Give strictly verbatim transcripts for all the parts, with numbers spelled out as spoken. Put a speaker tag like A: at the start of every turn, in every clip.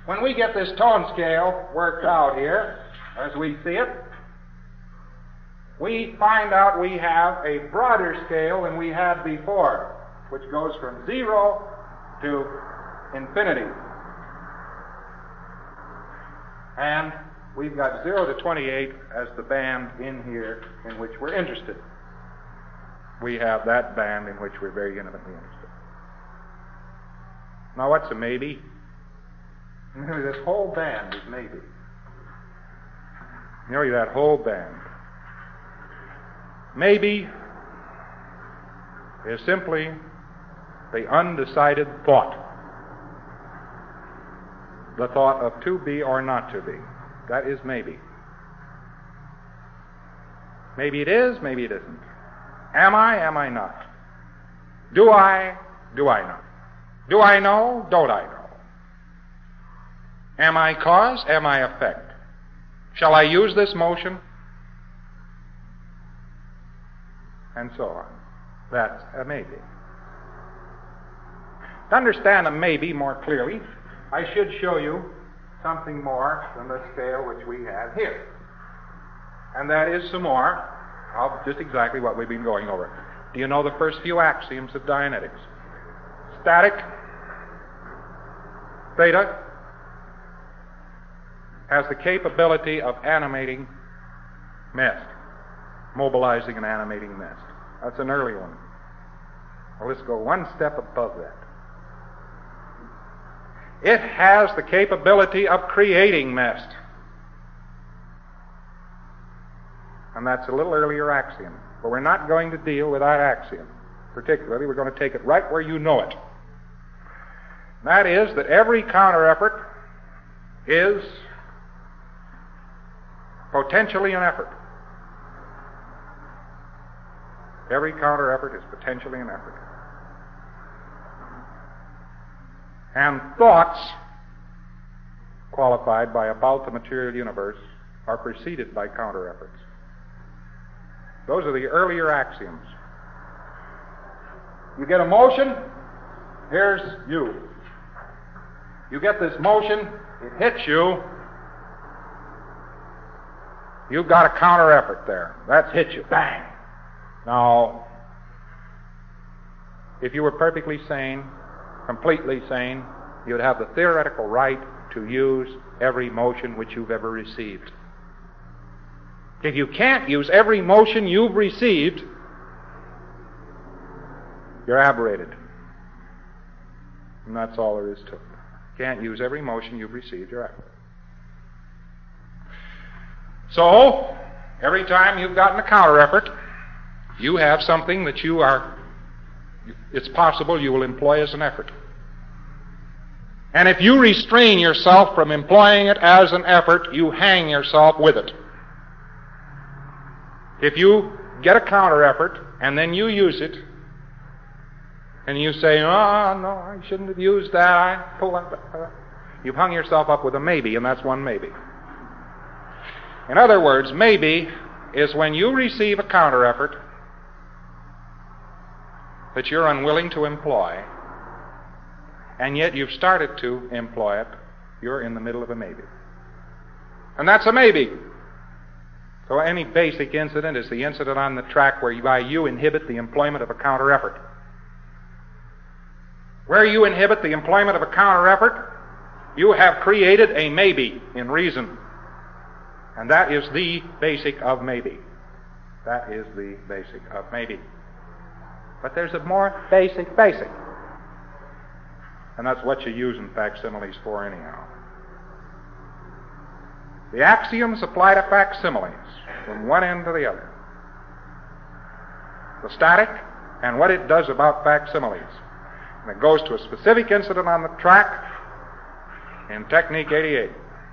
A: when we get this tone scale worked out here, as we see it, we find out we have a broader scale than we had before, which goes from zero to infinity. And we've got zero to twenty-eight as the band in here in which we're interested. We have that band in which we're very intimately interested. Now, what's a maybe? This whole band is maybe. Nearly that whole band. Maybe is simply the undecided thought. The thought of to be or not to be. That is maybe. Maybe it is, maybe it isn't. Am I, am I not? Do I, do I not? Do I know, don't I know? Am I cause, am I effect? Shall I use this motion? And so on. That's a maybe. To understand a maybe more clearly, I should show you something more than the scale which we have here. And that is some more of just exactly what we've been going over. Do you know the first few axioms of Dianetics? Static, theta, has the capability of animating mist, mobilizing and animating mist. That's an early one. Well, let's go one step above that. It has the capability of creating mist. And that's a little earlier axiom. But we're not going to deal with that axiom. Particularly, we're going to take it right where you know it. That is that every counter effort is potentially an effort. Every counter effort is potentially an effort. And thoughts qualified by about the material universe are preceded by counter efforts. Those are the earlier axioms. You get a motion, here's you. You get this motion, it hits you, you've got a counter effort there. That's hit you. Bang! Now, if you were perfectly sane, completely sane, you'd have the theoretical right to use every motion which you've ever received. If you can't use every motion you've received, you're aberrated. And that's all there is to it. Can't use every motion you've received, you're aberrated. So, every time you've gotten a counter effort, you have something that you are, it's possible you will employ as an effort. And if you restrain yourself from employing it as an effort, you hang yourself with it. If you get a counter effort and then you use it, and you say, oh, no, I shouldn't have used that, I pull that back. You've hung yourself up with a maybe, and that's one maybe. In other words, maybe is when you receive a counter effort that you're unwilling to employ, and yet you've started to employ it, you're in the middle of a maybe. And that's a maybe. So any basic incident is the incident on the track whereby you inhibit the employment of a counter effort. Where you inhibit the employment of a counter effort, you have created a maybe in reason. And that is the basic of maybe. That is the basic of maybe. But there's a more basic basic. And that's what you use in facsimiles for anyhow. The axioms apply to facsimiles from one end to the other. The static and what it does about facsimiles. And it goes to a specific incident on the track in Technique eighty-eight.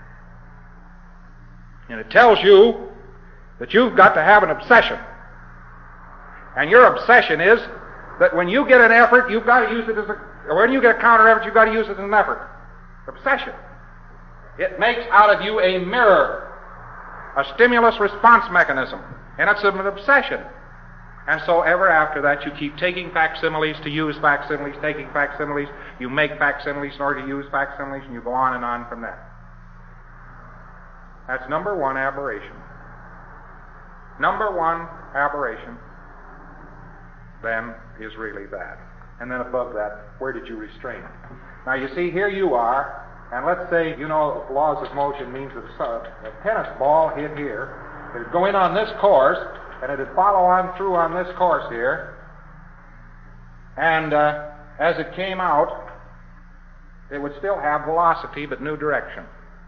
A: And it tells you that you've got to have an obsession. And your obsession is that when you get an effort, you've got to use it as a, or when you get a counter effort, you've got to use it as an effort. Obsession. It makes out of you a mirror, a stimulus response mechanism, and it's an obsession. And so ever after that, you keep taking facsimiles to use facsimiles, taking facsimiles, you make facsimiles in order to use facsimiles, and you go on and on from there. That's number one aberration. Number one aberration, then, is really that. And then above that, where did you restrain it? Now, you see, here you are, and let's say, you know, laws of motion means that a tennis ball hit here, it would go in on this course, and it would follow on through on this course here, and uh, as it came out, it would still have velocity but new direction.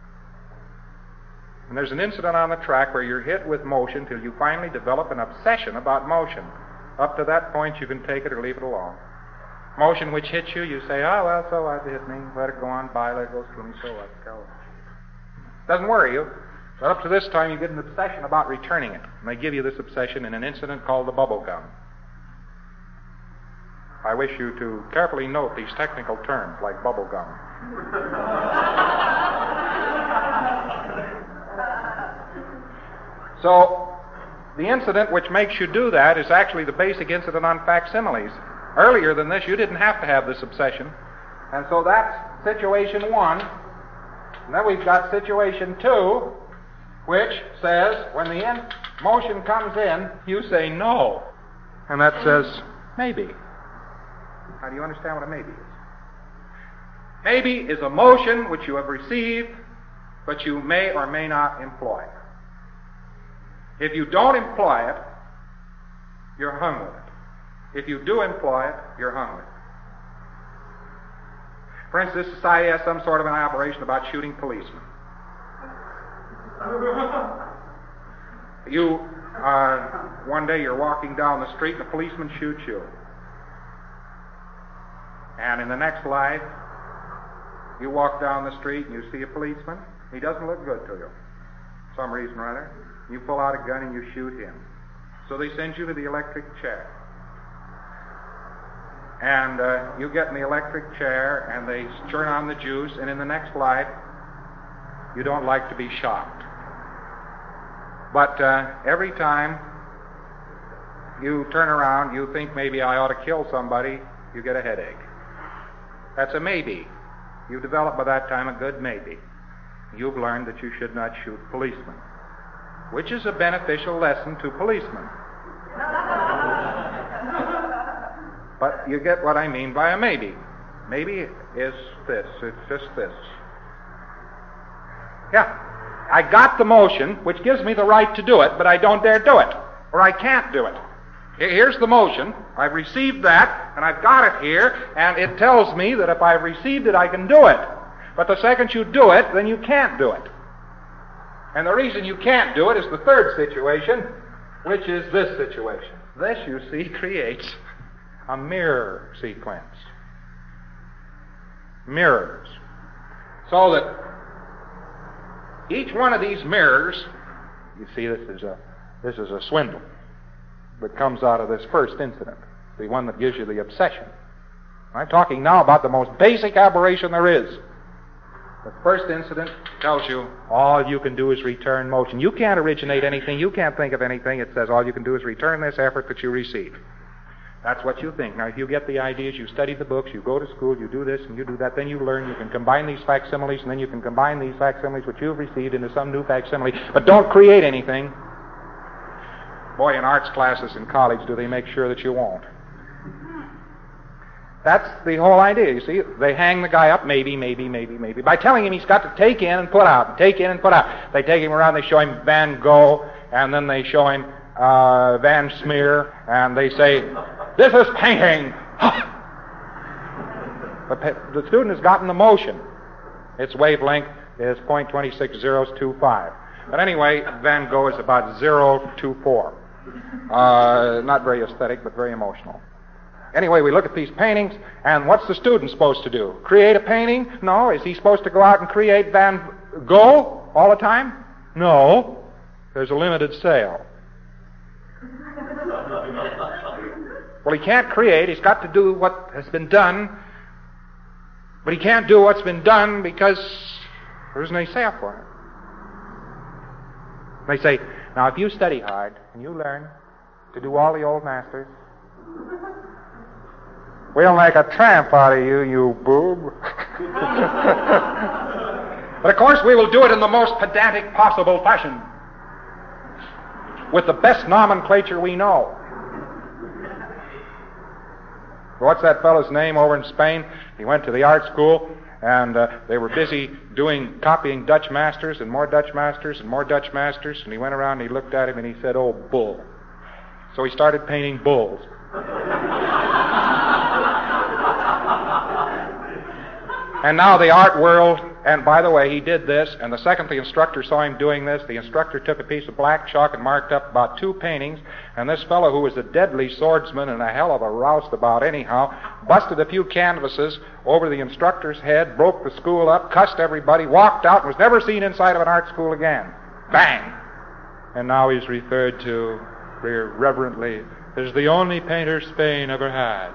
A: And there's an incident on the track where you're hit with motion till you finally develop an obsession about motion. Up to that point, you can take it or leave it alone. Motion which hits you, you say, oh, well, so what, it hit me, let it go on by, let it go through me, so what, go. Doesn't worry you. But up to this time, you get an obsession about returning it. And they give you this obsession in an incident called the bubble gum. I wish you to carefully note these technical terms, like bubble gum. So, the incident which makes you do that is actually the basic incident on facsimiles. Earlier than this, you didn't have to have this obsession. And so that's situation one. And then we've got situation two, which says when the in motion comes in, you say no. And that says maybe. How do you understand what a maybe is? Maybe is a motion which you have received, but you may or may not employ. If you don't employ it, you're hung with it. If you do employ it, you're hung with it. For instance, this society has some sort of an operation about shooting policemen. You, uh, one day you're walking down the street and a policeman shoots you. And in the next life, you walk down the street and you see a policeman. He doesn't look good to you. For some reason or other. You pull out a gun and you shoot him. So they send you to the electric chair. And uh, you get in the electric chair and they turn on the juice, and in the next life, you don't like to be shocked. But uh, every time you turn around, you think maybe I ought to kill somebody, you get a headache. That's a maybe. You develop by that time a good maybe. You've learned that you should not shoot policemen, which is a beneficial lesson to policemen. But you get what I mean by a maybe. Maybe is this. It's just this. Yeah. I got the motion, which gives me the right to do it, but I don't dare do it, or I can't do it. Here's the motion. I've received that, and I've got it here, and it tells me that if I've received it, I can do it. But the second you do it, then you can't do it. And the reason you can't do it is the third situation, which is this situation. This, you see, creates a mirror sequence. Mirrors. So that each one of these mirrors, you see, this is a this is a swindle that comes out of this first incident, the one that gives you the obsession. I'm talking now about the most basic aberration there is. The first incident tells you all you can do is return motion. You can't originate anything. You can't think of anything. It says all you can do is return this effort that you receive. That's what you think. Now, if you get the ideas, you study the books, you go to school, you do this and you do that, then you learn, you can combine these facsimiles, and then you can combine these facsimiles which you've received into some new facsimile. But don't create anything. Boy, in arts classes in college, do they make sure that you won't. That's the whole idea, you see. They hang the guy up, maybe, maybe, maybe, maybe, by telling him he's got to take in and put out, take in and put out. They take him around, they show him Van Gogh, and then they show him uh, Van Smeer, and they say, this is painting. But the student has gotten the motion. Its wavelength is zero point two six zero two five. But anyway, Van Gogh is about zero point two four. Uh, not very aesthetic, but very emotional. Anyway, we look at these paintings, and what's the student supposed to do? Create a painting? No. Is he supposed to go out and create Van Gogh all the time? No. There's a limited sale. Well, he can't create. He's got to do what has been done. But he can't do what's been done because there isn't any sale for it. They say, now, if you study hard and you learn to do all the old masters. We'll make a tramp out of you, you boob. But of course we will do it in the most pedantic possible fashion, with the best nomenclature we know. What's that fellow's name over in Spain? He went to the art school, and uh, they were busy doing, copying Dutch masters and more Dutch masters and more Dutch masters, and he went around and he looked at him and he said, "Oh, bull." So he started painting bulls. And now the art world, and by the way, he did this, and the second the instructor saw him doing this, the instructor took a piece of black chalk and marked up about two paintings, and this fellow, who was a deadly swordsman and a hell of a roustabout anyhow, busted a few canvases over the instructor's head, broke the school up, cussed everybody, walked out, and was never seen inside of an art school again. Bang! And now he's referred to reverently as the only painter Spain ever had.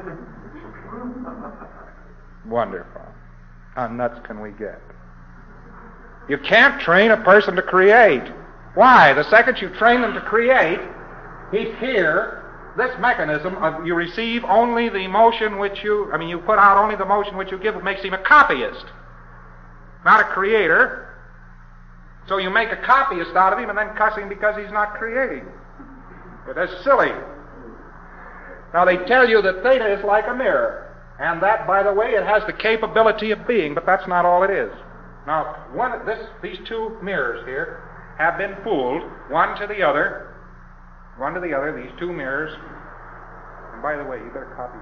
A: Wonderful. How nuts can we get? You can't train a person to create. Why? The second you train them to create, he's here. This mechanism of you receive only the motion which you, I mean, you put out only the motion which you give. It makes him a copyist, not a creator. So you make a copyist out of him and then cuss him because he's not creating. But that's silly. Now they tell you that theta is like a mirror. And that, by the way, it has the capability of being, but that's not all it is. Now, one, this, these two mirrors here have been fooled, one to the other, one to the other, these two mirrors. And by the way, you better copy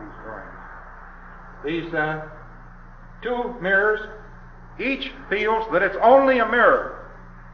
A: these drawings. These uh, two mirrors, each feels that it's only a mirror.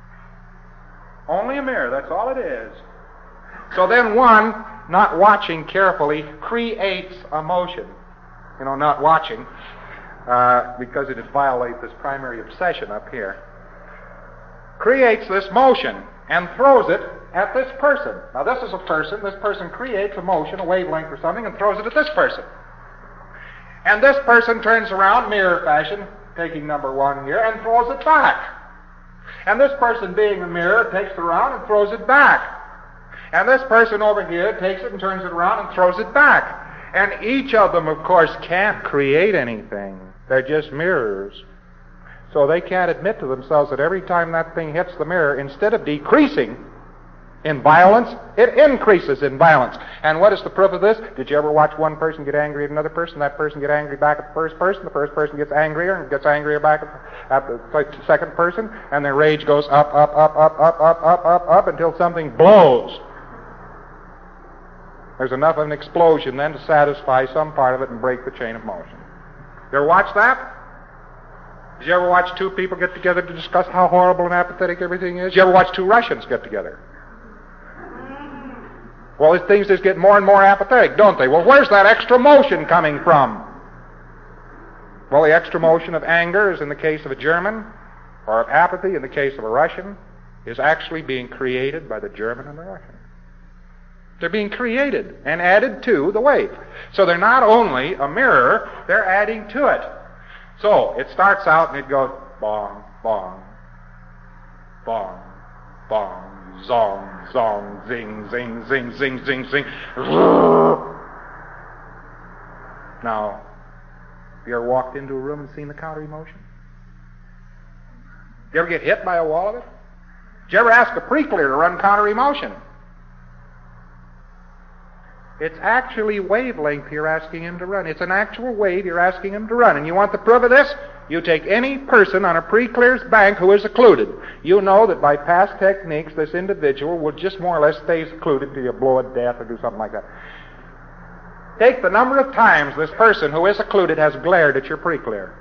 A: Only a mirror, that's all it is. So then one, not watching carefully, creates a motion. You know, not watching, uh, because it would violate this primary obsession up here, creates this motion and throws it at this person. Now, this is a person. This person creates a motion, a wavelength or something, and throws it at this person. And this person turns around, mirror fashion, taking number one here, and throws it back. And this person, being a mirror, takes it around and throws it back. And this person over here takes it and turns it around and throws it back. And each of them, of course, can't create anything. They're just mirrors. So they can't admit to themselves that every time that thing hits the mirror, instead of decreasing in violence, it increases in violence. And what is the proof of this? Did you ever watch one person get angry at another person, that person get angry back at the first person, the first person gets angrier and gets angrier back at the second person, and their rage goes up, up, up, up, up, up, up, up, up, until something blows. There's enough of an explosion then to satisfy some part of it and break the chain of motion. You ever watch that? Did you ever watch two people get together to discuss how horrible and apathetic everything is? Did you ever watch two Russians get together? Well, these things just get more and more apathetic, don't they? Well, where's that extra motion coming from? Well, the extra motion of anger, as in the case of a German, or of apathy in the case of a Russian, is actually being created by the German and the Russian. They're being created and added to the wave. So they're not only a mirror, they're adding to it. So it starts out and it goes bong, bong, bong, bong, zong, zong, zing, zing, zing, zing, zing, zing. Now, have you ever walked into a room and seen the counter emotion? Did you ever get hit by a wall of it? Did you ever ask a pre-clear to run counter emotion? It's actually wavelength you're asking him to run. It's an actual wave you're asking him to run. And you want the proof of this? You take any person on a pre-clear's bank who is occluded. You know that by past techniques, this individual would just more or less stay secluded till you blow a death or do something like that. Take the number of times this person who is occluded has glared at your pre-clear.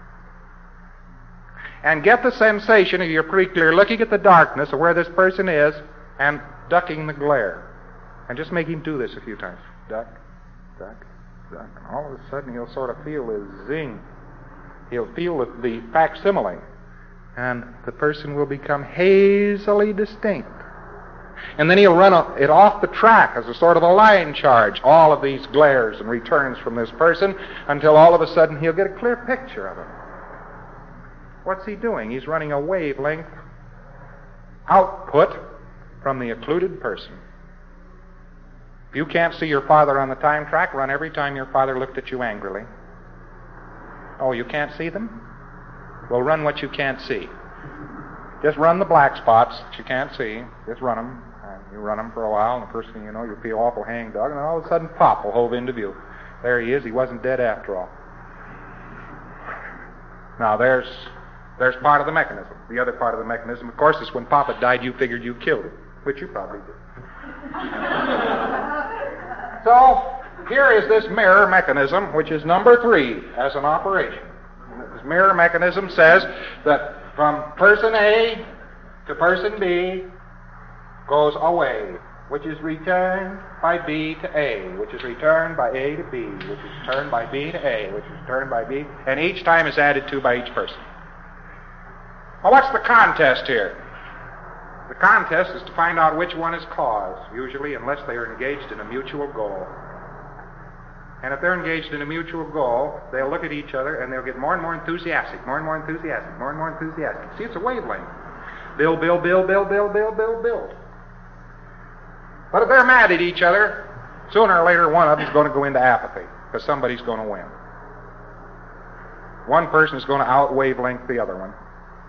A: And get the sensation of your pre-clear looking at the darkness of where this person is and ducking the glare. And just make him do this a few times. Duck, duck, duck. And all of a sudden he'll sort of feel the zing. He'll feel the, the facsimile. And the person will become hazily distinct. And then he'll run a, it off the track as a sort of a line charge, all of these glares and returns from this person, until all of a sudden he'll get a clear picture of him. What's he doing? He's running a wavelength output from the occluded person. If you can't see your father on the time track, run every time your father looked at you angrily. Oh, you can't see them? Well, run what you can't see. Just run the black spots that you can't see. Just run them. And you run them for a while, and the first thing you know, you feel awful hangdog, and then all of a sudden, pop will hove into view. There he is. He wasn't dead after all. Now, there's there's part of the mechanism. The other part of the mechanism, of course, is when Papa died, you figured you killed him, which you probably did. So, here is this mirror mechanism, which is number three as an operation. This mirror mechanism says that from person A to person B goes a wave, which is returned by B to A, which is returned by A to B, which is returned by B to A, which is returned by B, and each time is added to by each person. Well, what's the contest here? The contest is to find out which one is cause, usually, unless they are engaged in a mutual goal. And if they're engaged in a mutual goal, they'll look at each other and they'll get more and more enthusiastic, more and more enthusiastic, more and more enthusiastic. See, it's a wavelength. Build, build, build, build, build, build, build, build. But if they're mad at each other, sooner or later one of them is going to go into apathy, because somebody's going to win. One person is going to out-wavelength the other one.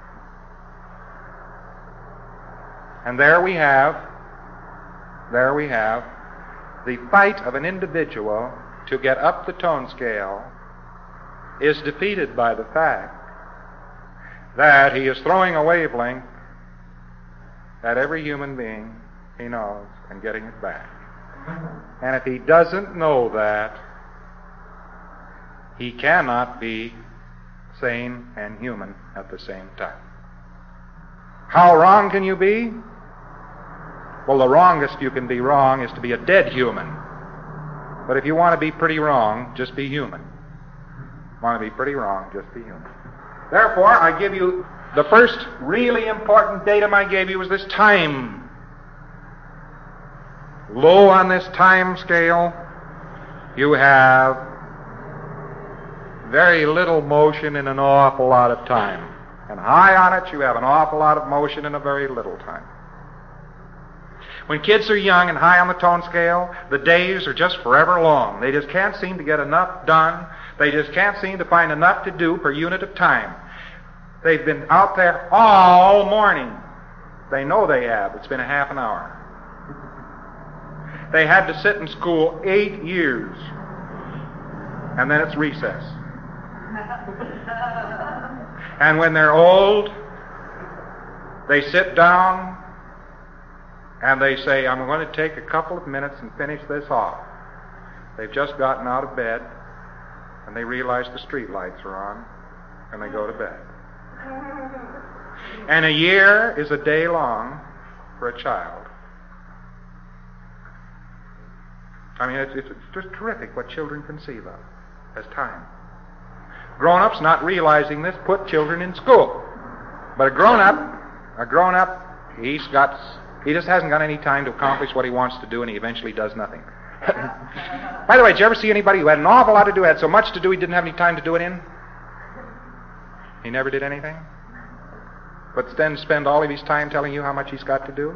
A: And there we have, there we have the fight of an individual to get up the tone scale is defeated by the fact that he is throwing a wavelength at every human being he knows and getting it back. And if he doesn't know that, he cannot be sane and human at the same time. How wrong can you be? Well, the wrongest you can be wrong is to be a dead human. But if you want to be pretty wrong, just be human. Want to be pretty wrong, just be human. Therefore, I give you the first really important datum I gave you was this time. Low on this time scale, you have very little motion in an awful lot of time. And high on it, you have an awful lot of motion in a very little time. When kids are young and high on the tone scale, the days are just forever long. They just can't seem to get enough done. They just can't seem to find enough to do per unit of time. They've been out there all morning. They know they have. It's been a half an hour. They had to sit in school eight years, and then it's recess. And when they're old, they sit down and they say, I'm going to take a couple of minutes and finish this off. They've just gotten out of bed, and they realize the street lights are on, and they go to bed. And a year is a day long for a child. I mean, it's, it's, it's just terrific what children conceive of as time. Grown-ups, not realizing this, put children in school. But a grown-up, a grown-up, he's got, he just hasn't got any time to accomplish what he wants to do, and he eventually does nothing. By the way, did you ever see anybody who had an awful lot to do, had so much to do he didn't have any time to do it in? He never did anything? But then spend all of his time telling you how much he's got to do?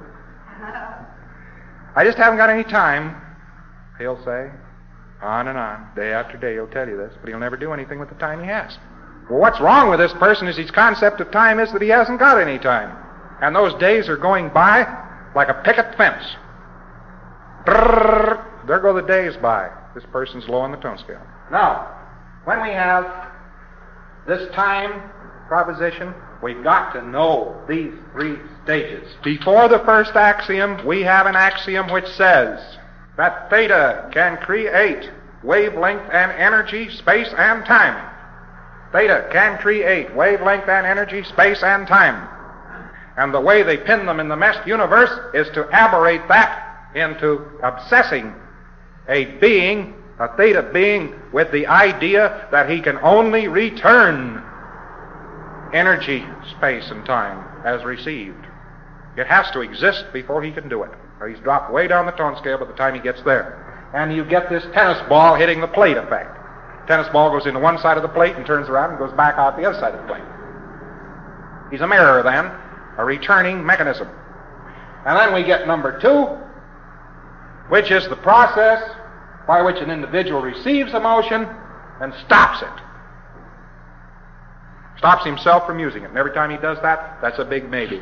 A: I just haven't got any time, he'll say. On and on, day after day, he'll tell you this, but he'll never do anything with the time he has. Well, what's wrong with this person is his concept of time is that he hasn't got any time. And those days are going by like a picket fence. Brrr, there go the days by. This person's low on the tone scale. Now, when we have this time proposition, we've got to know these three stages. Before the first axiom, we have an axiom which says that theta can create wavelength and energy, space and time. Theta can create wavelength and energy, space and time. And the way they pin them in the meshed universe is to aberrate that into obsessing a being, a theta being, with the idea that he can only return energy, space, and time as received. It has to exist before he can do it. Or he's dropped way down the tone scale by the time he gets there. And you get this tennis ball hitting the plate effect. Tennis ball goes into one side of the plate and turns around and goes back out the other side of the plate. He's a mirror then, a returning mechanism. And then we get number two, which is the process by which an individual receives emotion and stops it. Stops himself from using it. And every time he does that, that's a big maybe.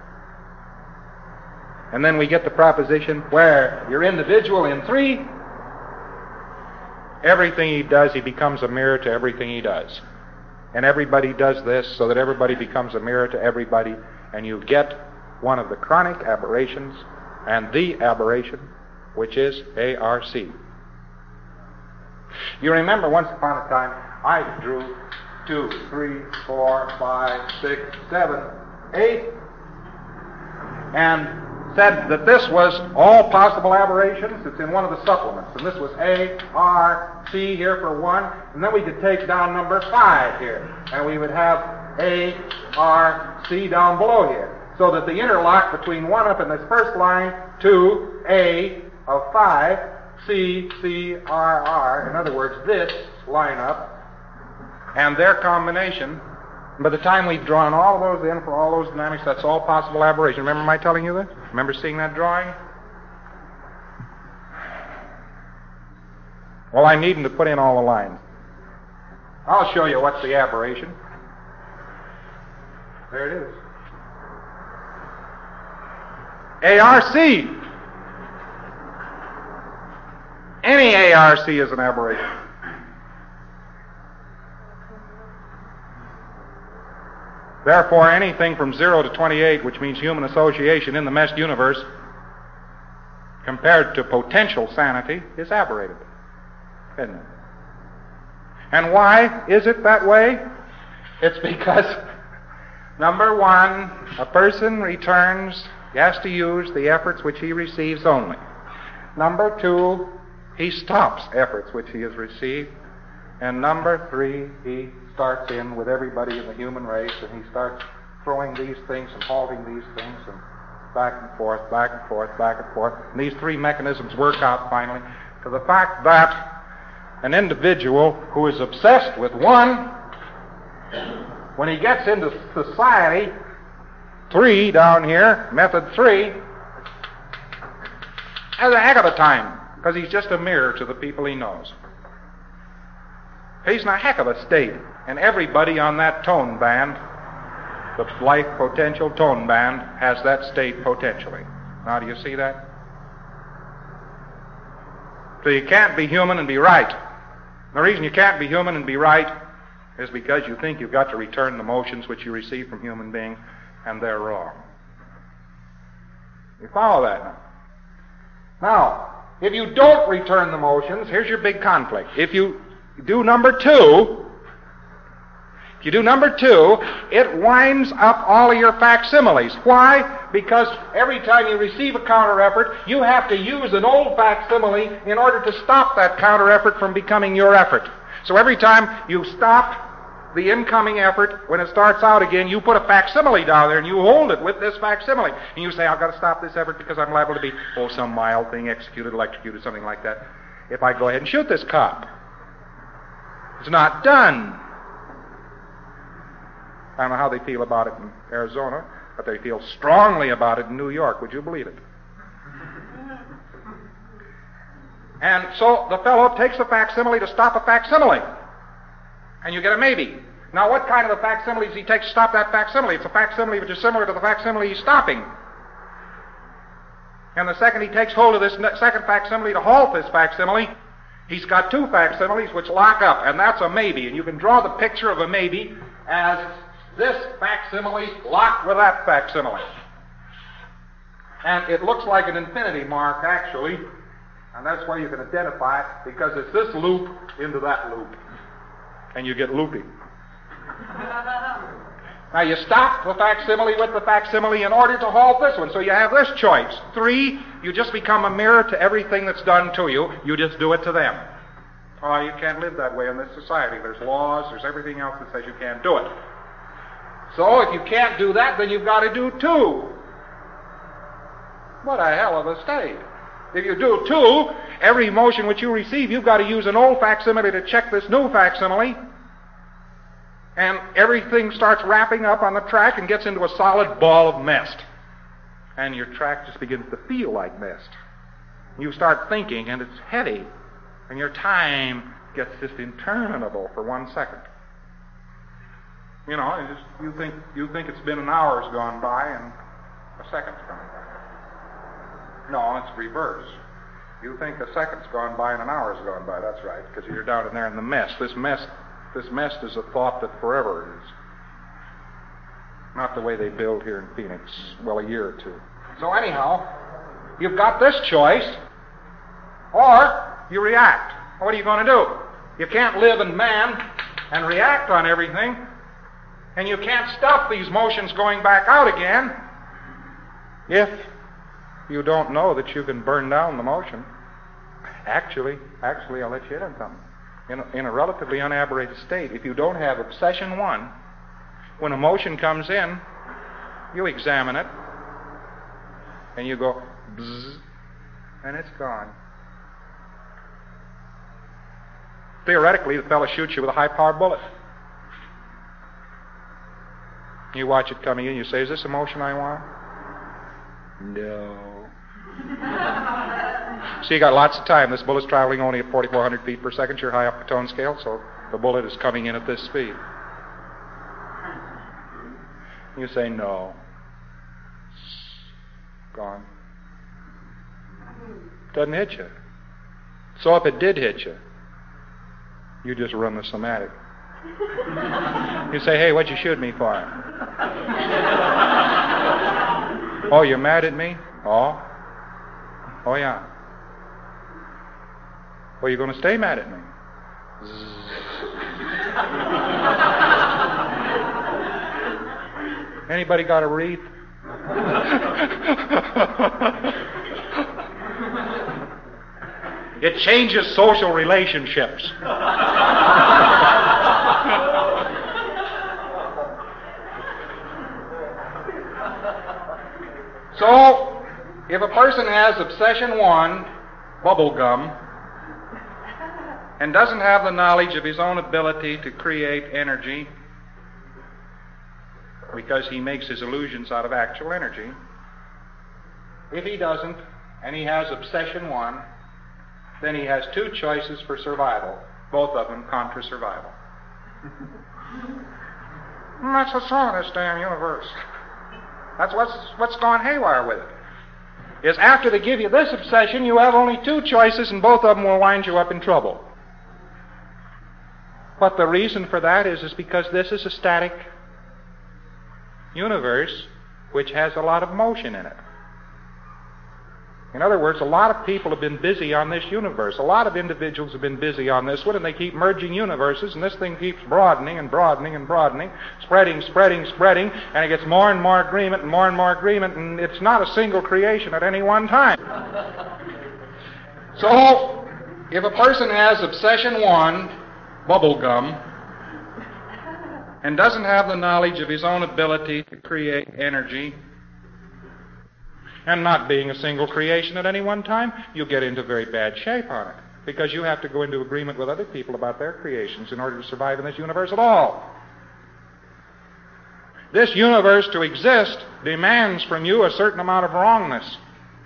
A: And then we get the proposition where your individual in three, everything he does, he becomes a mirror to everything he does. And everybody does this so that everybody becomes a mirror to everybody, and you get one of the chronic aberrations, and the aberration, which is A R C. You remember once upon a time, I drew two, three, four, five, six, seven, eight, and said that this was all possible aberrations. It's in one of the supplements. And this was A, R, C here for one. And then we could take down number five here. And we would have A, R, C down below here. So that the interlock between one up in this first line, two, A of five, C, C, R, R. In other words, this line up and their combination. By the time we've drawn all of those in for all those dynamics, that's all possible aberration. Remember my telling you this? Remember seeing that drawing? Well, I needn't to put in all the lines. I'll show you what's the aberration. There it is. A R C. Any A R C is an aberration. Therefore, anything from zero to twenty-eight, which means human association in the meshed universe, compared to potential sanity, is aberrated. Isn't it? And why is it that way? It's because, number one, a person returns, he has to use the efforts which he receives only. Number two, he stops efforts which he has received. And number three, he starts in with everybody in the human race, and he starts throwing these things and halting these things and back and forth, back and forth, back and forth. And these three mechanisms work out finally to the fact that an individual who is obsessed with one, when he gets into society, three down here, method three, has a heck of a time, because he's just a mirror to the people he knows. He's in a heck of a state, and everybody on that tone band, the life potential tone band, has that state potentially. Now, do you see that? So you can't be human and be right. The reason you can't be human and be right is because you think you've got to return the motions which you receive from human beings, and they're wrong. You follow that now? Now, if you don't return the motions, here's your big conflict. If you do number two, if you do number two, it winds up all of your facsimiles. Why? Because every time you receive a counter effort, you have to use an old facsimile in order to stop that counter effort from becoming your effort. So every time you stop the incoming effort, when it starts out again, you put a facsimile down there and you hold it with this facsimile. And you say, I've got to stop this effort because I'm liable to be, oh, some mild thing, executed, electrocuted, something like that, if I go ahead and shoot this cop. It's not done. I don't know how they feel about it in Arizona, but they feel strongly about it in New York. Would you believe it? And so the fellow takes a facsimile to stop a facsimile. And you get a maybe. Now, what kind of a facsimile does he take to stop that facsimile? It's a facsimile which is similar to the facsimile he's stopping. And the second he takes hold of this second facsimile to halt this facsimile, he's got two facsimiles which lock up, and that's a maybe. And you can draw the picture of a maybe as this facsimile locked with that facsimile. And it looks like an infinity mark, actually, and that's why you can identify it, because it's this loop into that loop. And you get looping. Now you stop the facsimile with the facsimile in order to halt this one. So you have this choice. Three, you just become a mirror to everything that's done to you. You just do it to them. Oh, you can't live that way in this society. There's laws, there's everything else that says you can't do it. So if you can't do that, then you've got to do two. What a hell of a state. If you do two, every motion which you receive, you've got to use an old facsimile to check this new facsimile. And everything starts wrapping up on the track and gets into a solid ball of mist. And your track just begins to feel like mist. You start thinking, and it's heavy, and your time gets just interminable for one second. You know, you, just, you think you think it's been an hour's gone by, and a second's gone by. No, it's reverse. You think a second's gone by and an hour's gone by. That's right, because you're down in there in the mess. This mess, this mess is a thought that forever is. Not the way they build here in Phoenix. Well, a year or two. So anyhow, you've got this choice, or you react. What are you going to do? You can't live in man and react on everything, and you can't stop these motions going back out again if you don't know that you can burn down the motion. Actually, actually, I'll let you in on something. In a, in a relatively unaberrated state, if you don't have obsession one, when emotion comes in, you examine it, and you go, bzzz, and it's gone. Theoretically, the fellow shoots you with a high-powered bullet. You watch it coming in, you say, is this emotion I want? No. So you got lots of time. This bullet's traveling only at forty-four hundred feet per second. You're high up the tone scale, so the bullet is coming in at this speed. You say, no. Gone. Doesn't hit you. So if it did hit you, you just run the somatic. You say, hey, what'd you shoot me for? Oh, you're mad at me? Oh? Oh, yeah. Well, you're going to stay mad at me. Anybody got a wreath? It changes social relationships. So, if a person has obsession one, bubble gum, and doesn't have the knowledge of his own ability to create energy, because he makes his illusions out of actual energy, if he doesn't, and he has obsession one, then he has two choices for survival, both of them contra survival. And that's what's wrong with this damn universe. That's what's, what's gone haywire with it. Is after they give you this obsession, you have only two choices, and both of them will wind you up in trouble. But the reason for that is, is because this is a static universe which has a lot of motion in it. In other words, a lot of people have been busy on this universe. A lot of individuals have been busy on this one, and they keep merging universes, and this thing keeps broadening and broadening and broadening, spreading, spreading, spreading, and it gets more and more agreement and more and more agreement, and it's not a single creation at any one time. So, if a person has obsession one, bubble gum, and doesn't have the knowledge of his own ability to create energy, and not being a single creation at any one time, you get into very bad shape on it, because you have to go into agreement with other people about their creations in order to survive in this universe at all. This universe to exist demands from you a certain amount of wrongness.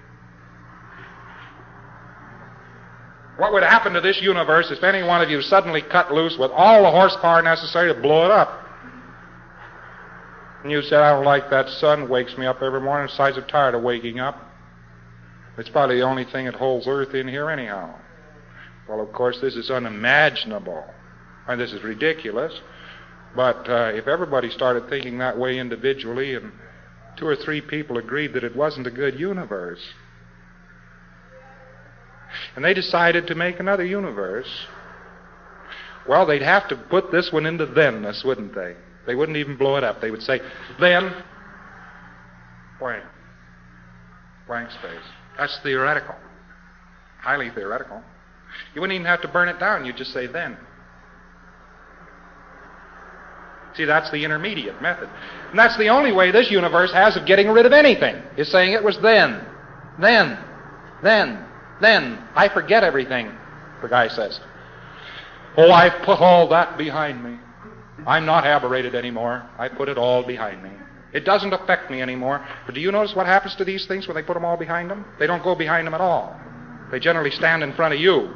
A: What would happen to this universe if any one of you suddenly cut loose with all the horsepower necessary to blow it up? And you said, I don't like that sun, wakes me up every morning, besides I'm tired of waking up. It's probably the only thing that holds Earth in here anyhow. Well, of course, this is unimaginable, and this is ridiculous, but uh, if everybody started thinking that way individually, and two or three people agreed that it wasn't a good universe, and they decided to make another universe, well, they'd have to put this one into thenness, wouldn't they? They wouldn't even blow it up. They would say, then, blank. Blank space. That's theoretical. Highly theoretical. You wouldn't even have to burn it down. You'd just say, then. See, that's the intermediate method. And that's the only way this universe has of getting rid of anything, is saying it was then, then, then, then. I forget everything, the guy says. Oh, I've put all that behind me. I'm not aberrated anymore. I put it all behind me. It doesn't affect me anymore. But do you notice what happens to these things when they put them all behind them? They don't go behind them at all. They generally stand in front of you.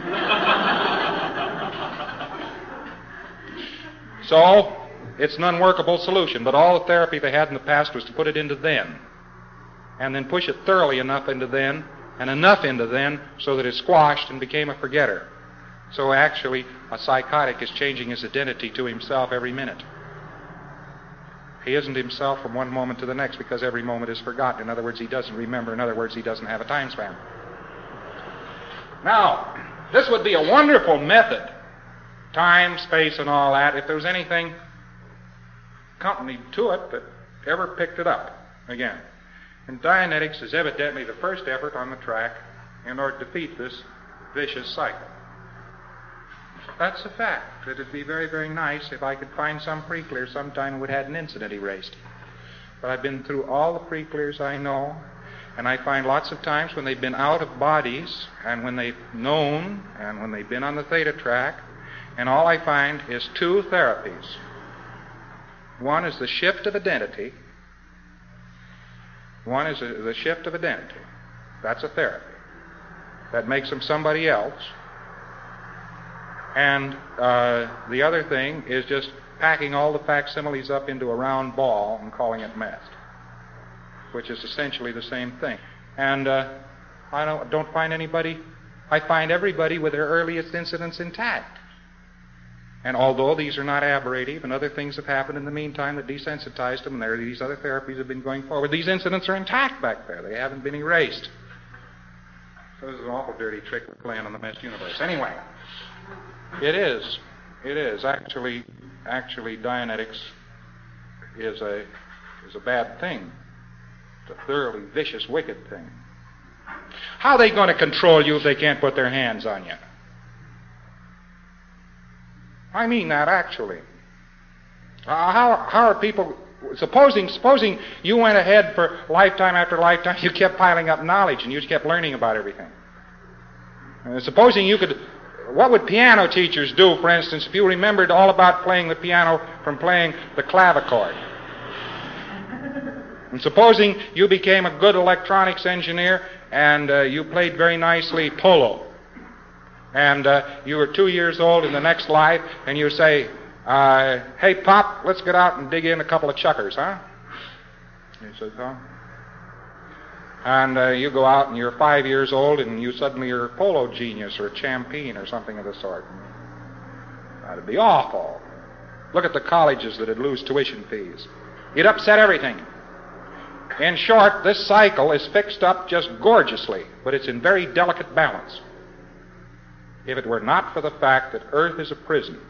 A: So, it's an unworkable solution, but all the therapy they had in the past was to put it into then, and then push it thoroughly enough into then, and enough into then, so that it squashed and became a forgetter. So actually, a psychotic is changing his identity to himself every minute. He isn't himself from one moment to the next because every moment is forgotten. In other words, he doesn't remember. In other words, he doesn't have a time span. Now, this would be a wonderful method, time, space, and all that, if there was anything accompanied to it that ever picked it up again. And Dianetics is evidently the first effort on the track in order to defeat this vicious cycle. That's a fact. It'd be very, very nice if I could find some pre-clear sometime who had had an incident erased. But I've been through all the pre-clears I know, and I find lots of times when they've been out of bodies, and when they've known, and when they've been on the theta track, and all I find is two therapies. One is the shift of identity. One is a, the shift of identity. That's a therapy. That makes them somebody else. And uh, the other thing is just packing all the facsimiles up into a round ball and calling it meth, which is essentially the same thing. And uh, I don't, don't find anybody, I find everybody with their earliest incidents intact. And although these are not aberrative and other things have happened in the meantime that desensitized them, and there, these other therapies have been going forward, these incidents are intact back there. They haven't been erased. So this is an awful dirty trick we're playing on the mess universe. Anyway, it is. It is. Actually, actually, Dianetics is a, is a bad thing. It's a thoroughly vicious, wicked thing. How are they going to control you if they can't put their hands on you? I mean that, actually. Uh, how, how are people... Supposing, supposing you went ahead for lifetime after lifetime, you kept piling up knowledge and you just kept learning about everything. Uh, supposing you could... What would piano teachers do, for instance, if you remembered all about playing the piano from playing the clavichord? And supposing you became a good electronics engineer and uh, you played very nicely polo. And uh, you were two years old in the next life, and you say, uh, hey, Pop, let's get out and dig in a couple of chuckers, huh? He says, huh? And uh, you go out, and you're five years old, and you suddenly are a polo genius or a champion or something of the sort. That'd be awful. Look at the colleges that'd lose tuition fees. You'd upset everything. In short, this cycle is fixed up just gorgeously, but it's in very delicate balance. If it were not for the fact that Earth is a prison,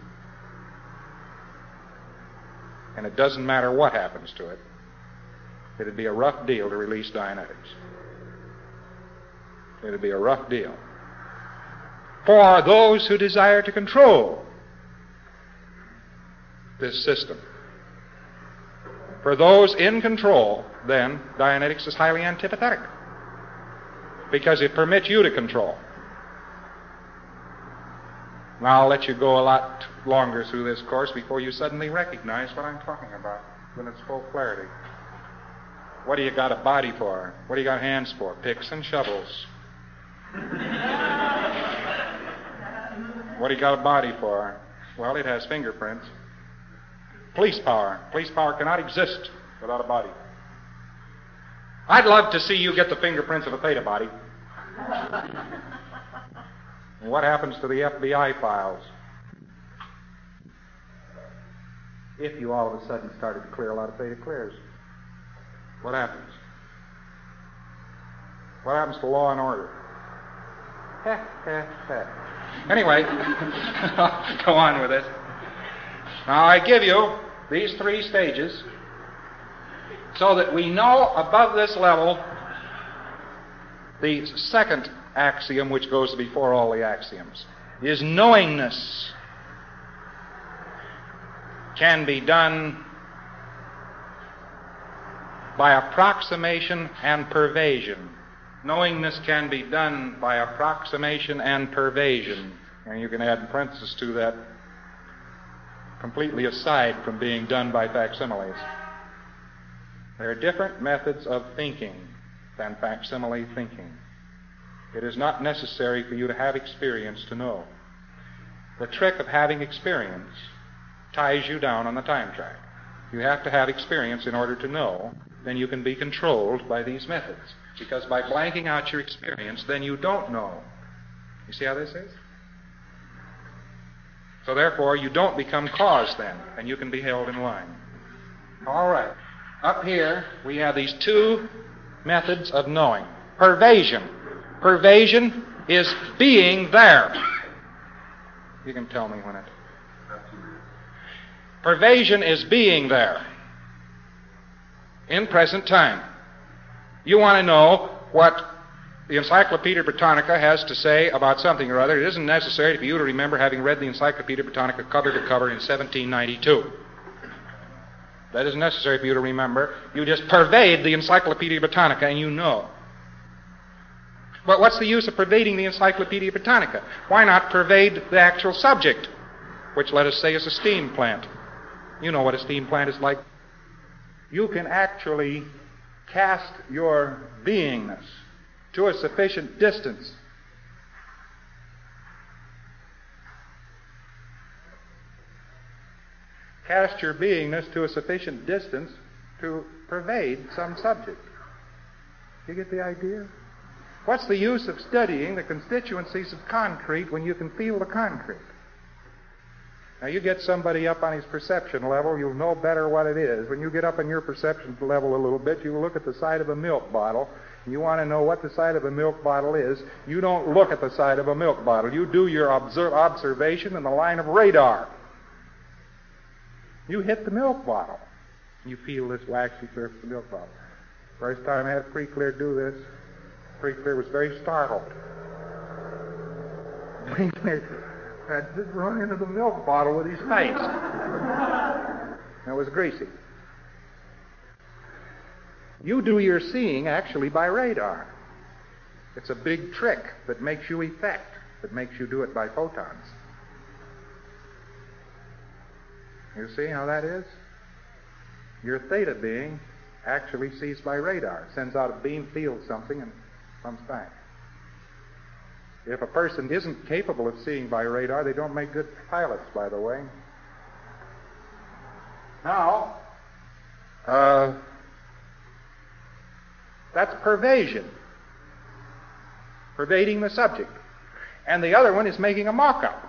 A: and it doesn't matter what happens to it, it'd be a rough deal to release Dianetics. It'd be a rough deal. For those who desire to control this system. For those in control, then, Dianetics is highly antipathetic, because it permits you to control. Now, I'll let you go a lot longer through this course before you suddenly recognize what I'm talking about in its full clarity. What do you got a body for? What do you got hands for? Picks and shovels. What do you got a body for? Well, it has fingerprints. Police power. Police power cannot exist without a body. I'd love to see you get the fingerprints of a theta body. What happens to the F B I files? If you all of a sudden started to clear a lot of theta clears, what happens? What happens to law and order? Heh, heh, heh. Anyway, I'll go on with it. Now, I give you these three stages so that we know above this level the second axiom, which goes before all the axioms, is knowingness can be done by approximation and pervasion. Knowingness can be done by approximation and pervasion. And you can add parentheses to that, completely aside from being done by facsimiles. There are different methods of thinking than facsimile thinking. It is not necessary for you to have experience to know. The trick of having experience ties you down on the time track. You have to have experience in order to know. Then you can be controlled by these methods. Because by blanking out your experience, then you don't know. You see how this is? So therefore, you don't become cause then, and you can be held in line. All right. Up here, we have these two methods of knowing. Pervasion. Pervasion is being there. You can tell me when it... Pervasion is being there in present time. You want to know what the Encyclopedia Britannica has to say about something or other. It isn't necessary for you to remember having read the Encyclopedia Britannica cover to cover in seventeen ninety-two. That isn't necessary for you to remember. You just pervade the Encyclopedia Britannica and you know. But what's the use of pervading the Encyclopedia Britannica? Why not pervade the actual subject, which, let us say, is a steam plant? You know what a steam plant is like. You can actually cast your beingness to a sufficient distance cast your beingness to a sufficient distance to pervade some subject. You get the idea? What's the use of studying the constituencies of concrete when you can feel the concrete? Now, you get somebody up on his perception level, you'll know better what it is. When you get up on your perception level a little bit, you look at the side of a milk bottle, and you want to know what the side of a milk bottle is. You don't look at the side of a milk bottle. You do your observe, observation in the line of radar. You hit the milk bottle. You feel this waxy surface of the milk bottle. First time I had Preclear do this, Preclear was very startled. Preclear had just run into the milk bottle with his face. It was greasy. You do your seeing actually by radar. It's a big trick that makes you effect, that makes you do it by photons. You see how that is? Your theta being actually sees by radar, sends out a beam, feels something, and comes back. If a person isn't capable of seeing by radar, they don't make good pilots, by the way. Now, uh, that's pervasion, pervading the subject. And the other one is making a mock-up.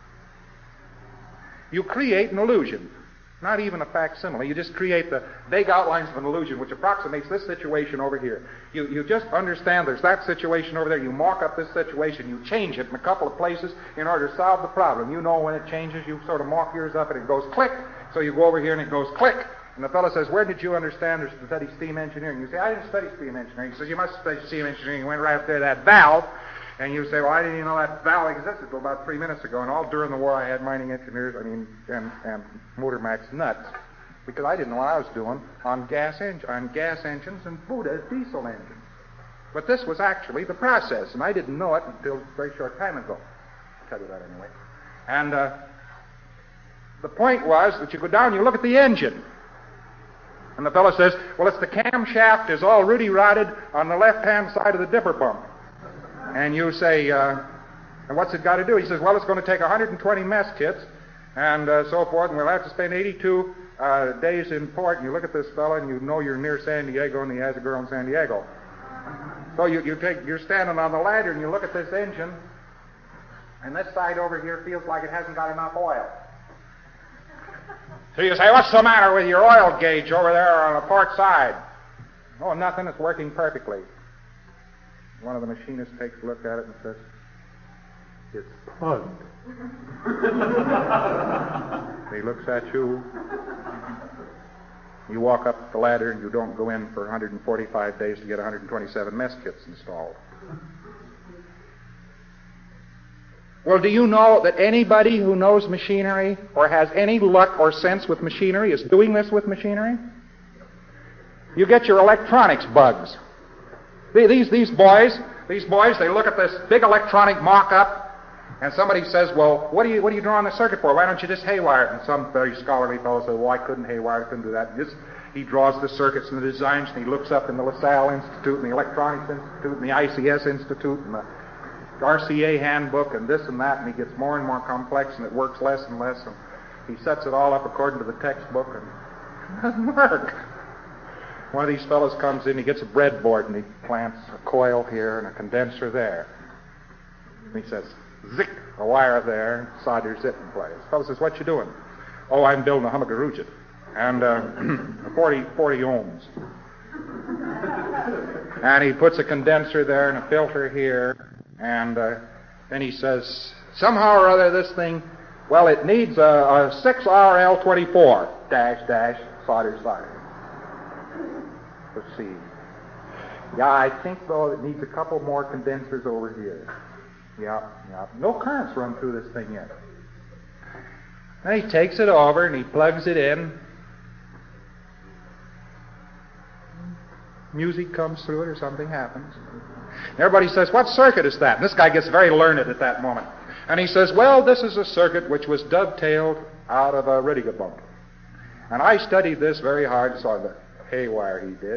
A: You create an illusion, not even a facsimile. You just create the vague outlines of an illusion which approximates this situation over here. You, you just understand there's that situation over there. You mock up this situation. You change it in a couple of places in order to solve the problem. You know when it changes, you sort of mock yours up and it goes click. So you go over here and it goes click. And the fellow says, where did you understand or study steam engineering? You say, I didn't study steam engineering. He says, you must study steam engineering. You went right up there to that valve. And you say, well, I didn't even know that valve existed until about three minutes ago. And all during the war, I had mining engineers, I mean, and, and motor max nuts, because I didn't know what I was doing on gas, en- on gas engines and Buddha's diesel engines. But this was actually the process, and I didn't know it until a very short time ago. I'll tell you that anyway. And uh, the point was that you go down and you look at the engine. And the fellow says, well, it's the camshaft is all ruddy rotted on the left-hand side of the dipper pump. And you say, uh, and what's it got to do? He says, well, it's going to take one hundred twenty mess kits and uh, so forth, and we'll have to spend eighty-two uh, days in port. And you look at this fellow, and you know you're near San Diego, and he has a girl in San Diego. So you, you take, you're standing on the ladder, and you look at this engine, and this side over here feels like it hasn't got enough oil. So you say, what's the matter with your oil gauge over there on the port side? Oh, nothing. It's working perfectly. One of the machinists takes a look at it and says, it's plugged. He looks at you. You walk up the ladder and you don't go in for one hundred forty-five days to get one hundred twenty-seven mess kits installed. Well, do you know that anybody who knows machinery or has any luck or sense with machinery is doing this with machinery? You get your electronics bugs. These, these boys, these boys, they look at this big electronic mock-up, and somebody says, well, what are you, what are you drawing the circuit for? Why don't you just haywire it? And some very scholarly fellow says, well, I couldn't haywire it, I couldn't do that. And just, he draws the circuits and the designs, and he looks up in the LaSalle Institute and the Electronics Institute and the I C S Institute and the R C A handbook and this and that, and he gets more and more complex, and it works less and less, and he sets it all up according to the textbook, and it doesn't work. One of these fellows comes in, he gets a breadboard, and he plants a coil here and a condenser there. And he says, zick, a wire there, solders it in place. The fellow says, what you doing? Oh, I'm building a Hummagarujit. And uh, forty, forty ohms. And he puts a condenser there and a filter here. And uh, then he says, somehow or other this thing, well, it needs a, a six R L twenty-four, dash, dash, solder, solder. Let's see. Yeah, I think, though, it needs a couple more condensers over here. Yeah, yeah. No currents run through this thing yet. Then he takes it over and he plugs it in. Music comes through it or something happens. Everybody says, what circuit is that? And this guy gets very learned at that moment. And he says, well, this is a circuit which was dovetailed out of a Riddiga-bump. And I studied this very hard, saw the haywire he did.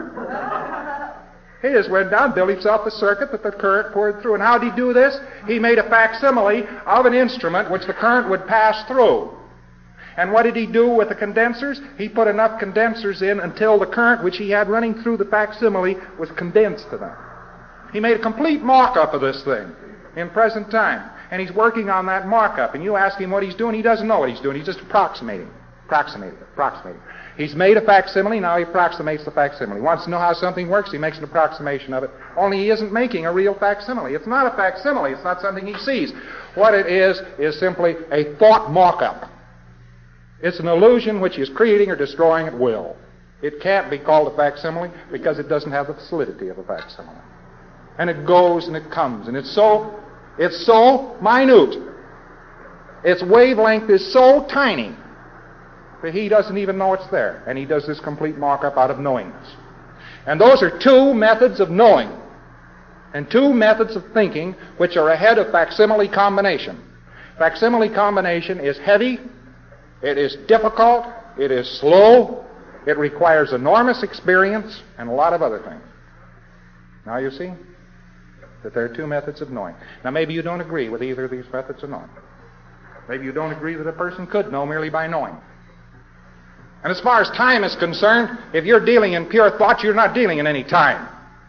A: He just went down, built himself a circuit that the current poured through. And how did he do this? He made a facsimile of an instrument which the current would pass through. And what did he do with the condensers? He put enough condensers in until the current which he had running through the facsimile was condensed to them. He made a complete mock-up of this thing in present time. And he's working on that mock-up. And you ask him what he's doing, he doesn't know what he's doing. He's just approximating, approximating, approximating. He's made a facsimile, now he approximates the facsimile. He wants to know how something works, he makes an approximation of it. Only he isn't making a real facsimile. It's not a facsimile, it's not something he sees. What it is, is simply a thought mock-up. It's an illusion which he is creating or destroying at will. It can't be called a facsimile because it doesn't have the solidity of a facsimile. And it goes and it comes, and it's so, it's so minute. Its wavelength is so tiny that he doesn't even know it's there. And he does this complete mock-up out of knowingness. And those are two methods of knowing and two methods of thinking which are ahead of facsimile combination. Facsimile combination is heavy, it is difficult, it is slow, it requires enormous experience, and a lot of other things. Now you see that there are two methods of knowing. Now maybe you don't agree with either of these methods of knowing. Maybe you don't agree that a person could know merely by knowing. And as far as time is concerned, if you're dealing in pure thought, you're not dealing in any time.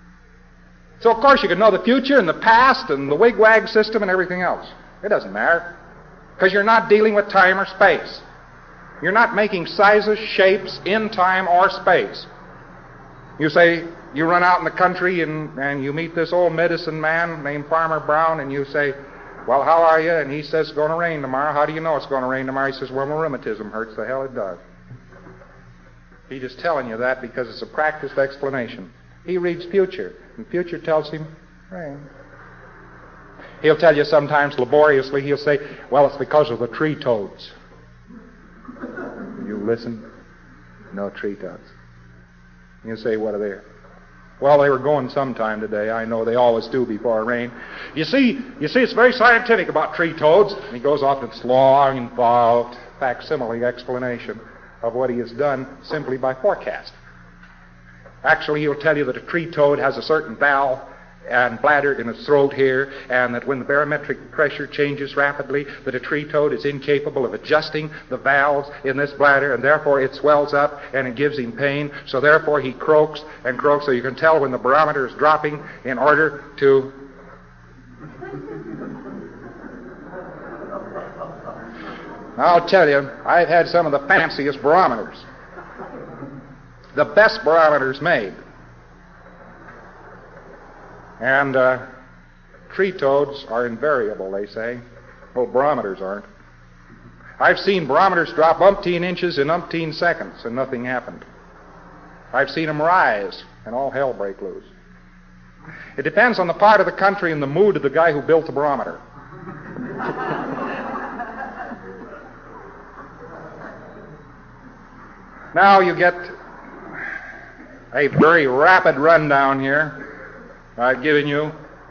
A: So of course you can know the future and the past and the wigwag system and everything else. It doesn't matter, because you're not dealing with time or space. You're not making sizes, shapes in time or space. You say, you run out in the country and, and you meet this old medicine man named Farmer Brown, and you say, well, how are you? And he says, it's going to rain tomorrow. How do you know it's going to rain tomorrow? He says, well, my rheumatism hurts. The hell it does. He's just telling you that because it's a practiced explanation. He reads future, and future tells him rain. He'll tell you sometimes laboriously, he'll say, well, it's because of the tree toads. You listen, no tree toads. You say, what are they? Well, they were going sometime today. I know they always do before a rain. You see, you see, it's very scientific about tree toads. And he goes off this long, involved facsimile explanation of what he has done simply by forecast. Actually, he'll tell you that a tree toad has a certain valve and bladder in its throat here, and that when the barometric pressure changes rapidly, that a tree toad is incapable of adjusting the valves in this bladder, and therefore it swells up and it gives him pain. So therefore he croaks and croaks, so you can tell when the barometer is dropping in order to... I'll tell you, I've had some of the fanciest barometers. The best barometers made. And uh, tree toads are invariable, they say. Well, barometers aren't. I've seen barometers drop umpteen inches in umpteen seconds, and nothing happened. I've seen them rise, and all hell break loose. It depends on the part of the country and the mood of the guy who built the barometer. Now you get a very rapid rundown here I've given you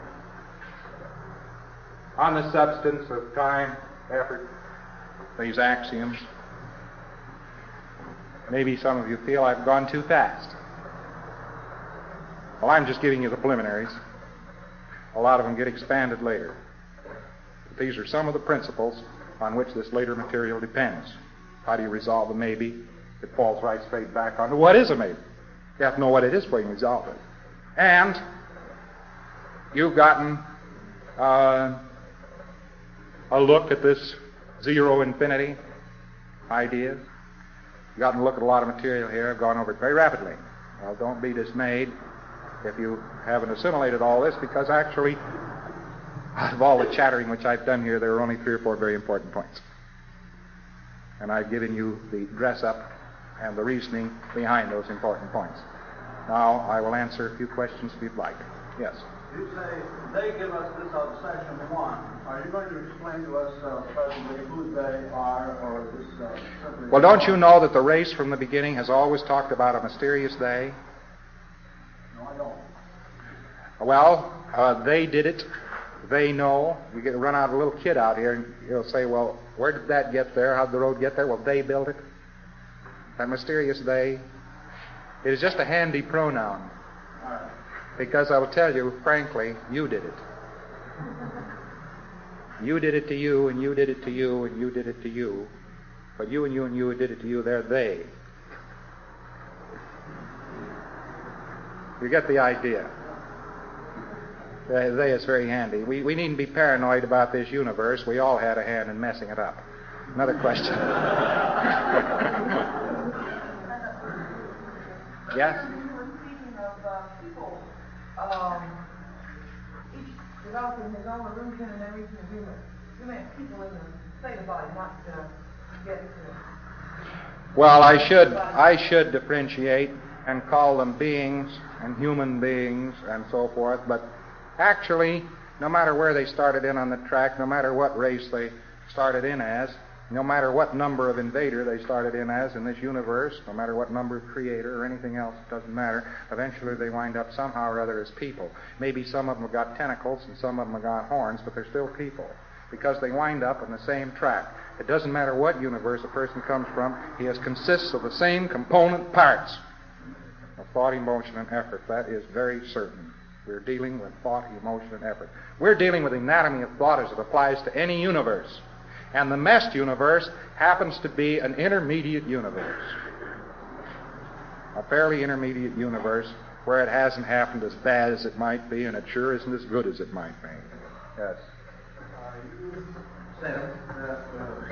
A: on the substance of time, effort, these axioms. Maybe some of you feel I've gone too fast. Well, I'm just giving you the preliminaries. A lot of them get expanded later. But these are some of the principles on which this later material depends. How do you resolve a maybe? It falls right straight back onto what is a maybe. You have to know what it is before you can resolve it. And you've gotten uh, a look at this zero infinity idea. You've gotten a look at a lot of material here. I've gone over it very rapidly. Well, don't be dismayed if you haven't assimilated all this, because actually, out of all the chattering which I've done here, there are only three or four very important points. And I've given you the dress-up and the reasoning behind those important points. Now, I will answer a few questions if you'd like. Yes?
B: You say they give us this of section one. Are you going to explain to us uh, presently who they are, or this uh, simply...
A: Well, don't you know that the race from the beginning has always talked about a mysterious they?
B: No, I don't.
A: Well, uh, they did it. They know. You get run out a little kid out here, and you'll say, well, where did that get there? How did the road get there? Well, they built it. That mysterious they. It is just a handy pronoun.
B: All right.
A: Because I will tell you, frankly, you did it. You did it to you, and you did it to you, and you did it to you. But you and you and you did it to you, they're they. You get the idea. They, they is very handy. We, we needn't be paranoid about this universe. We all had a hand in messing it up. Another question. Yes?
C: You were speaking of uh, people, um, each developing his own illusion and then reaching agreement. You meant people in the state of body, not uh, get to...
A: Well, I should I should differentiate and call them beings and human beings and so forth, but actually, no matter where they started in on the track, no matter what race they started in as, no matter what number of invader they started in as in this universe, no matter what number of creator or anything else, it doesn't matter. Eventually they wind up somehow or other as people. Maybe some of them have got tentacles and some of them have got horns, but they're still people because they wind up on the same track. It doesn't matter what universe a person comes from, he has consists of the same component parts of thought, emotion, and effort. That is very certain. We're dealing with thought, emotion, and effort. We're dealing with the anatomy of thought as it applies to any universe. And the messed universe happens to be an intermediate universe. A fairly intermediate universe where it hasn't happened as bad as it might be, and it sure isn't as good as it might be. Yes.
B: Uh, you said that uh,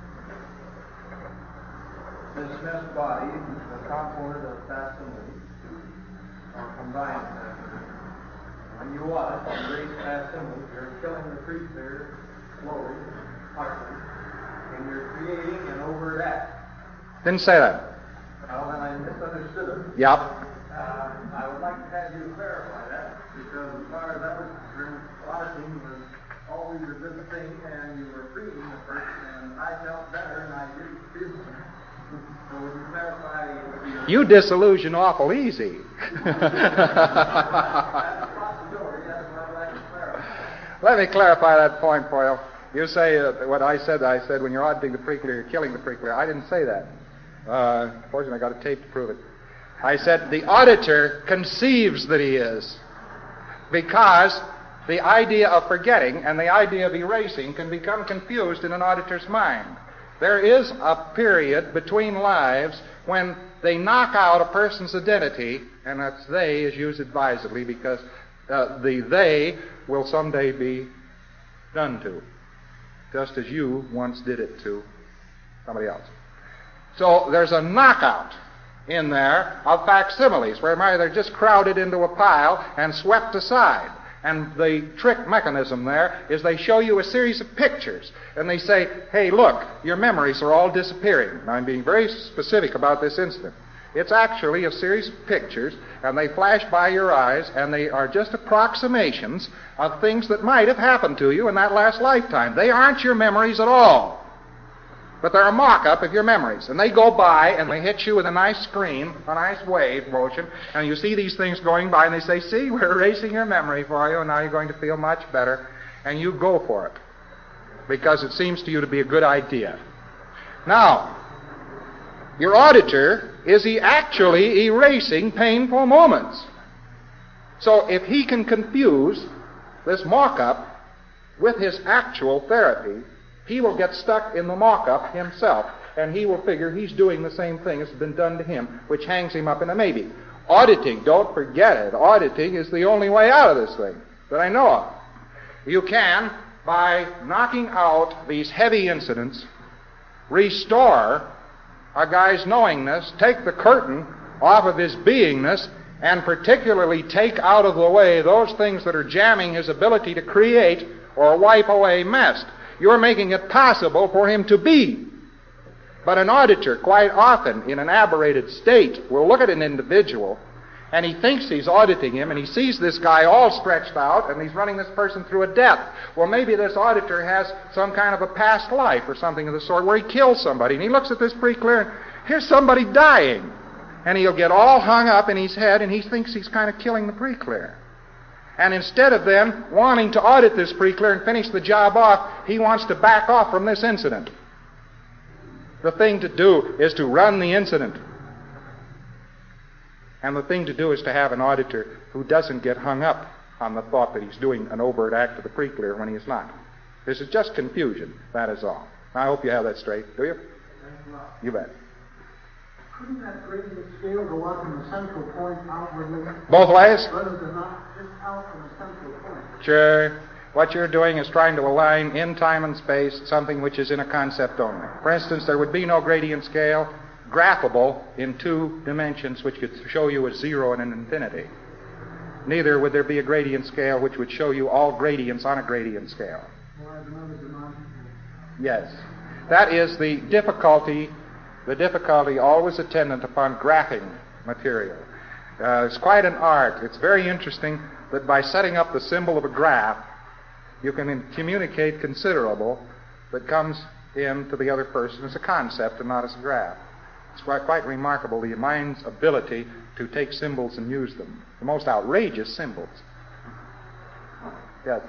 B: this messed body, the component of facsimile, are combined. When you watch and raise facsimile, you're killing the creature slowly, partly, and you're creating an overt act.
A: Didn't say that.
B: Well, then I misunderstood it.
A: Yep.
B: Uh, I would like to have you clarify that, because as far as I was concerned, watching was always a good thing, and you were freeing the person, and I felt better, and I didn't feel better. So would you clarify? Your...
A: You disillusion awful easy.
B: That's a possibility. That's what I'd like to clarify.
A: Let me clarify that point for you. You say uh, what I said, I said when you're auditing the preclear, you're killing the preclear. I didn't say that. Uh, fortunately, I got a tape to prove it. I said the auditor conceives that he is, because the idea of forgetting and the idea of erasing can become confused in an auditor's mind. There is a period between lives when they knock out a person's identity, and that's they is used advisedly because uh, the they will someday be done to, just as you once did it to somebody else. So there's a knockout in there of facsimiles, where they're just crowded into a pile and swept aside. And the trick mechanism there is they show you a series of pictures, and they say, hey, look, your memories are all disappearing. Now, I'm being very specific about this incident. It's actually a series of pictures, and they flash by your eyes, and they are just approximations of things that might have happened to you in that last lifetime. They aren't your memories at all. But they're a mock-up of your memories. And they go by, and they hit you with a nice scream, a nice wave motion, and you see these things going by, and they say, see, we're erasing your memory for you, and now you're going to feel much better. And you go for it, because it seems to you to be a good idea. Now, Your auditor, is he actually erasing painful moments? So if he can confuse this mock-up with his actual therapy, he will get stuck in the mock-up himself, and he will figure he's doing the same thing as has been done to him, which hangs him up in a maybe. Auditing, don't forget it, auditing is the only way out of this thing that I know of. You can, by knocking out these heavy incidents, restore a guy's knowingness, take the curtain off of his beingness, and particularly take out of the way those things that are jamming his ability to create or wipe away mess. You're making it possible for him to be. But an auditor, quite often, in an aberrated state, will look at an individual, and he thinks he's auditing him, and he sees this guy all stretched out, and he's running this person through a death. Well, maybe this auditor has some kind of a past life or something of the sort where he killed somebody, and he looks at this pretty clear, and here's somebody dying. And he'll get all hung up in his head, and he thinks he's kind of killing the pre-clear. And instead of then wanting to audit this pre-clear and finish the job off, he wants to back off from this incident. The thing to do is to run the incident. And the thing to do is to have an auditor who doesn't get hung up on the thought that he's doing an overt act of the pre-clear when he is not. This is just confusion, that is all. I hope you have that straight, do you? You bet.
D: Couldn't that gradient scale go out from the central point outwardly?
A: Both ways?
D: Rather than not just out from the central point.
A: Sure. What you're doing is trying to align in time and space something which is in a concept only. For instance, there would be no gradient scale graphable in two dimensions which could show you a zero and an infinity. Neither would there be a gradient scale which would show you all gradients on a gradient scale. Yes. That is the difficulty, the difficulty always attendant upon graphing material. Uh, it's quite an art. It's very interesting that by setting up the symbol of a graph, you can in- communicate considerable that comes in to the other person as a concept and not as a graph. It's quite, quite remarkable, the mind's ability to take symbols and use them. The most outrageous symbols. Yes.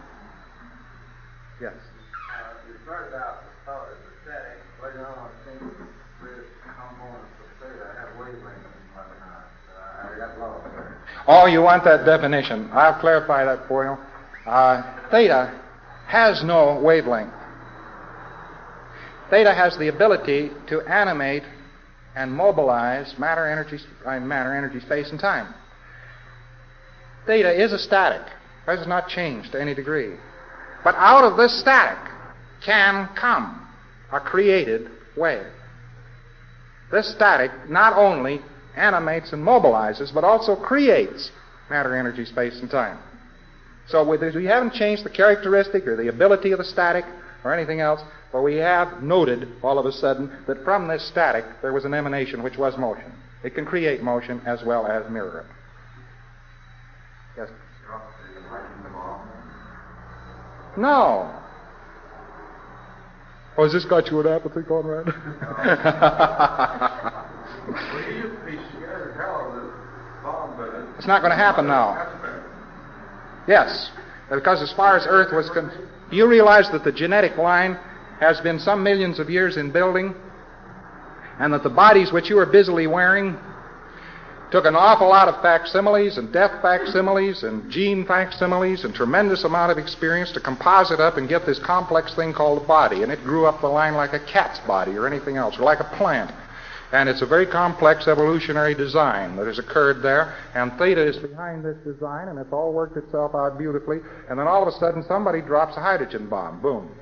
A: Yes.
B: Uh, you started out with thought as a static. Later on, I think with components of theta have wavelengths and whatnot. Uh, I got lost there.
A: Oh, you want that definition. I'll clarify that for you. Uh, theta has no wavelength. Theta has the ability to animate and mobilize matter, energy, uh, matter, energy, space, and time. Theta is a static. It has not changed to any degree. But out of this static can come a created wave. This static not only animates and mobilizes, but also creates matter, energy, space, and time. So with this, we haven't changed the characteristic or the ability of the static or anything else, but we have noted all of a sudden that from this static there was an emanation which was motion. It can create motion as well as mirror it. Yes? No. Oh, has this got you an apathy, Conrad? It's not going to happen now. Yes, because as far as Earth was concerned, you realize that the genetic line has been some millions of years in building, and that the bodies which you are busily wearing took an awful lot of facsimiles and death facsimiles and gene facsimiles and tremendous amount of experience to composite up and get this complex thing called a body, and it grew up the line like a cat's body or anything else, or like a plant. And it's a very complex evolutionary design that has occurred there, and theta is behind this design, and it's all worked itself out beautifully, and then all of a sudden somebody drops a hydrogen bomb. Boom.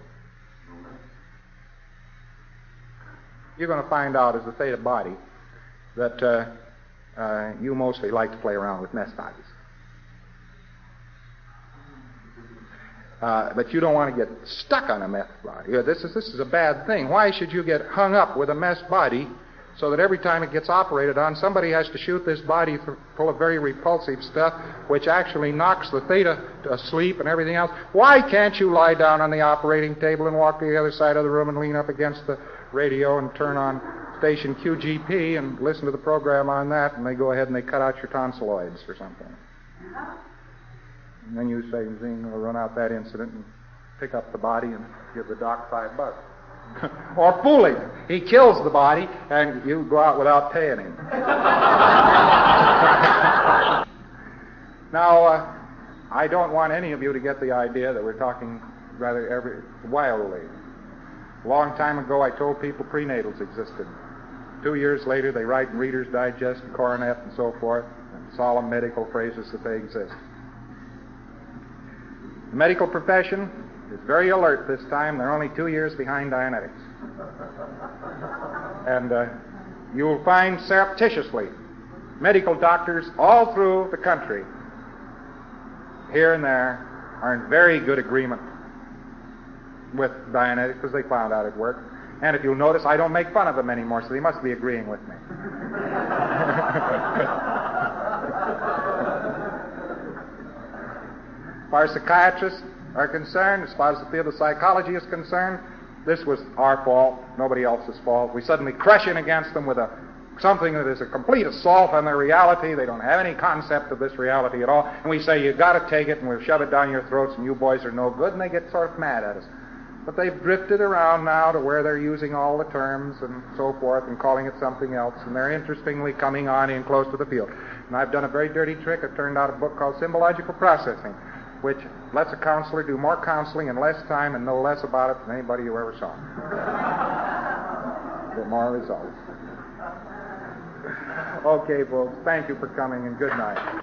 A: You're going to find out as a theta body that uh, uh, you mostly like to play around with mess bodies. Uh, but you don't want to get stuck on a mess body. This is, this is a bad thing. Why should you get hung up with a mess body so that every time it gets operated on, somebody has to shoot this body th- full of very repulsive stuff, which actually knocks the theta to asleep and everything else? Why can't you lie down on the operating table and walk to the other side of the room and lean up against the radio and turn on station Q G P and listen to the program on that, and they go ahead and they cut out your tonsilloids or something? And then you say, zing, we'll run out that incident and pick up the body and give the doc five bucks. or fooling. He kills the body, and you go out without paying him. Now, uh, I don't want any of you to get the idea that we're talking rather every, wildly. A long time ago, I told people prenatals existed. Two years later, they write in Reader's Digest and Coronet and so forth, and solemn medical phrases that they exist. The medical profession is very alert this time. They're only two years behind Dianetics. And uh, you'll find surreptitiously medical doctors all through the country, here and there, are in very good agreement with Dianetics because they found out it worked. And if you'll notice, I don't make fun of them anymore, so they must be agreeing with me. As far as psychiatrists are concerned, as far as the field of psychology is concerned, this was our fault, nobody else's fault. We suddenly crush in against them with a something that is a complete assault on their reality. They don't have any concept of this reality at all. And we say, you've got to take it, and we'll shove it down your throats, and you boys are no good, and they get sort of mad at us. But they've drifted around now to where they're using all the terms and so forth and calling it something else, and they're interestingly coming on in close to the field. And I've done a very dirty trick. I've turned out a book called Symbological Processing, which lets a counselor do more counseling in less time and know less about it than anybody you ever saw. Get more results. Okay, folks, thank you for coming, and good night.